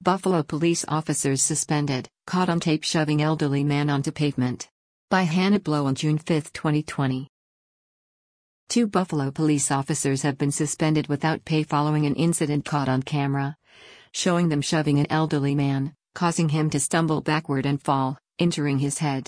Buffalo police officers suspended, caught on tape shoving elderly man onto pavement. By Hannah Blow on June 5, 2020. 2 Buffalo police officers have been suspended without pay following an incident caught on camera, showing them shoving an elderly man, causing him to stumble backward and fall, injuring his head.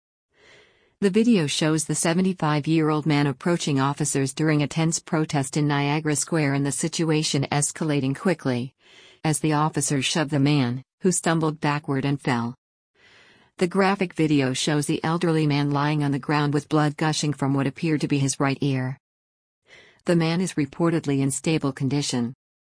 The video shows the 75-year-old man approaching officers during a tense protest in Niagara Square and the situation escalating quickly, as the officers shoved the man, who stumbled backward and fell. The graphic video shows the elderly man lying on the ground with blood gushing from what appeared to be his right ear. The man is reportedly in stable condition.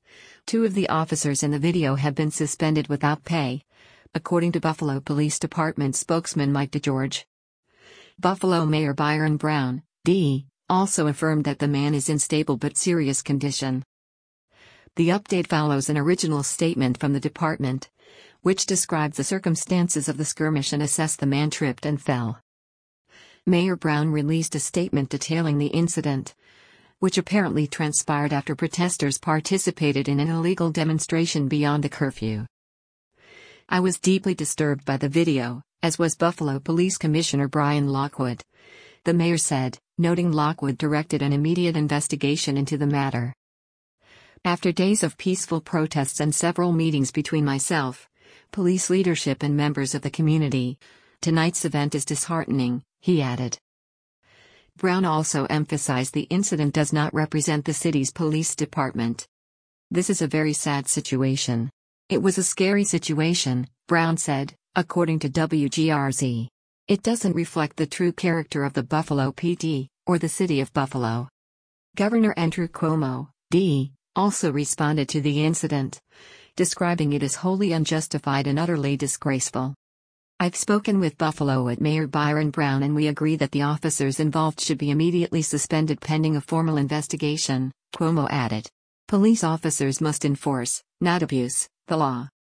2 of the officers in the video have been suspended without pay, according to Buffalo Police Department spokesman Mike DeGeorge. Buffalo Mayor Byron Brown, D., also affirmed that the man is in stable but serious condition. The update follows an original statement from the department, which described the circumstances of the skirmish and assessed the man tripped and fell. Mayor Brown released a statement detailing the incident, which apparently transpired after protesters participated in an illegal demonstration beyond the curfew. "I was deeply disturbed by the video, as was Buffalo Police Commissioner Brian Lockwood," the mayor said, noting Lockwood directed an immediate investigation into the matter. "After days of peaceful protests and several meetings between myself, police leadership and members of the community, tonight's event is disheartening," he added. Brown also emphasized the incident does not represent the city's police department. "This is a very sad situation. It was a scary situation," Brown said, according to WGRZ. "It doesn't reflect the true character of the Buffalo PD, or the city of Buffalo." Governor Andrew Cuomo, D., also responded to the incident, describing it as wholly unjustified and utterly disgraceful. "I've spoken with Buffalo at Mayor Byron Brown and we agree that the officers involved should be immediately suspended pending a formal investigation," Cuomo added. "Police officers must enforce, not abuse, the law."